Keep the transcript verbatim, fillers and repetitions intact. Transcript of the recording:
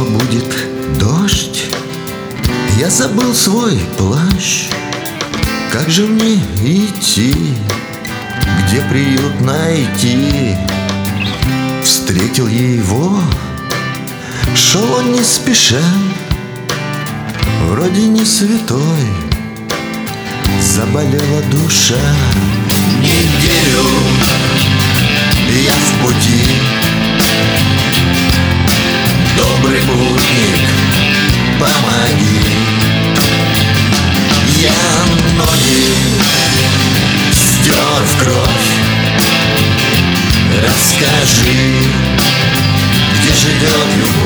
будет дождь, я забыл свой плащ. Как же мне идти, где приют найти? Встретил его, шел он не спеша, вроде не святой, заболела душа. Неделю я в пути, добрый путник, помоги. Я ноги стер в кровь, расскажи, где живет любовь.